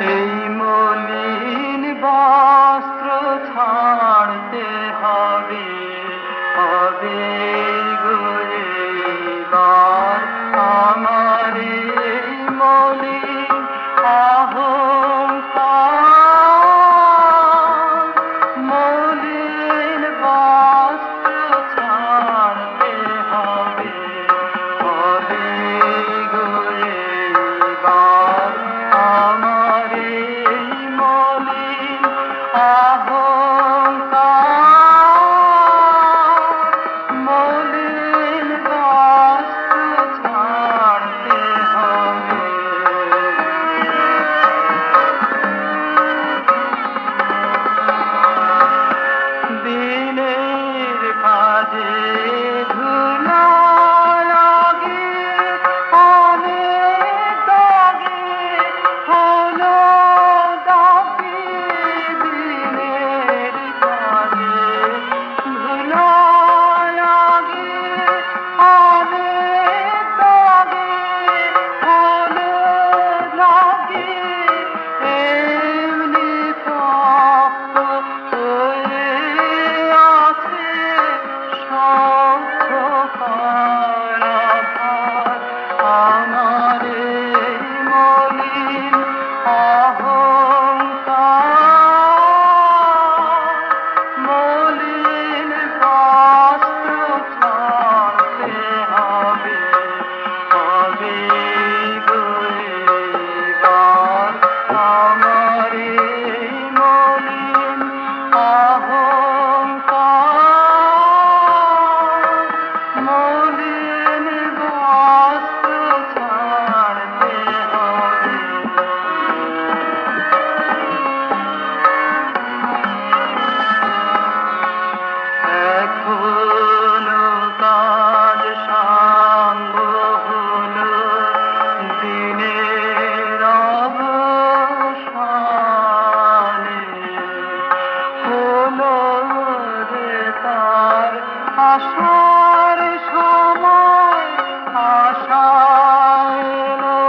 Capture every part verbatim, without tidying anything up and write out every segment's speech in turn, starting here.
এই মলিন বস্ত্র ছাড়তে হবে, হবে গো এইবার আমার এই মলিন অহংকার। মলিন বস্ত্র ছাড়তে হবে, হবে গো এইবার আমার এই মলিন অহংকার। মলিন বস্ত্র ছাড়তে হবে। দিনের কাজে ধুলা লাগে, অনেক দাগে হলো দাবি। দিনের কাজে ধুলা লাগে, অনেক দাগে হলো দাবি। এমনি তপ্ত হয়ে আছে সহ্য করা ভার। আমার এই মলিন অহংকার। মলিন বস্ত্র ছাড়তে হবে, হবে গো এইবার আমার এই মলিন অহংকার। মলিন বস্ত্র ছাড়তে হবে। এখনো কাজ সাঙ্গ হলো দিনের অবসানে। হলো রে তার আসার সময়, আশা এলো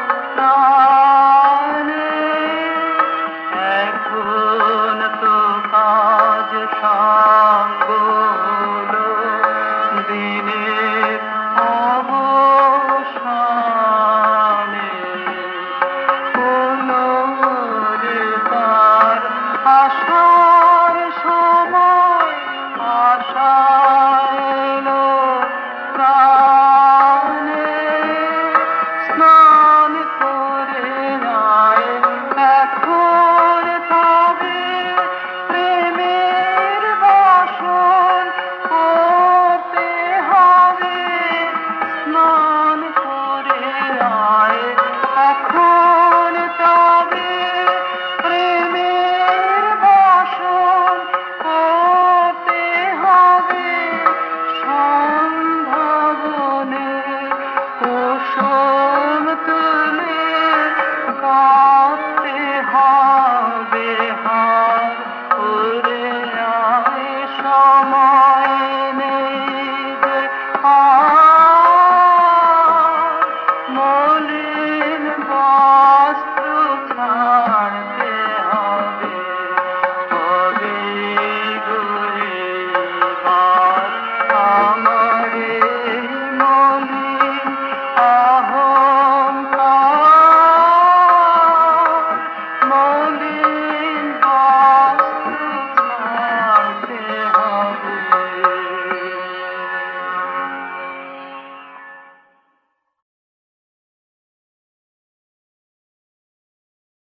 প্রাণে। এখন তো কাজ সাঙ্গ হলো দিনের অবসানে। হলো রে তার আসার সময়, আশা এলো প্রাণে। স্নান করে আয় এখন তবে, প্রেমের বাসন করতে হবে। স্নান করে আয় এখন তবে, প্রেমের বাসন করতে হবে। সন্ধ্যা বনে কুসুম তুলে গা